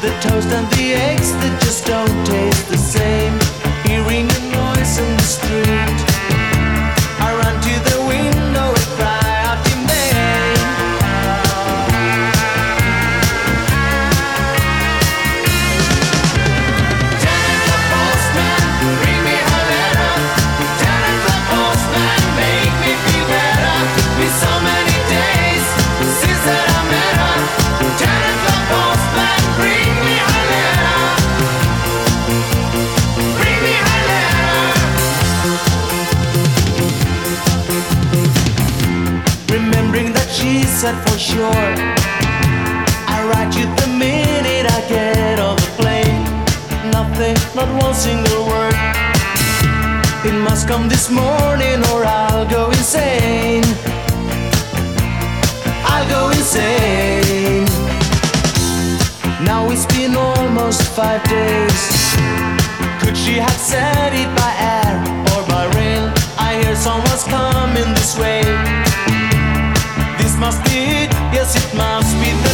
The toast and the eggs that just don't taste the same. Hearing a noise in the street, I run to the window and cry out your name. Janet the postman, bring me her letter. Janet the postman, make me feel better. Been so many days since that I met her. Janet the postman, bring me her letter. Bring me her letter. Remembering that she said for sure, I write you the minute I get off the plane. Nothing, not one single word. It must come this morning or I'll go insane. I'll go insane. Now it's been almost 5 days. Could she have said it by air or by rail? I hear someone's coming this way. This must be it, yes it must be the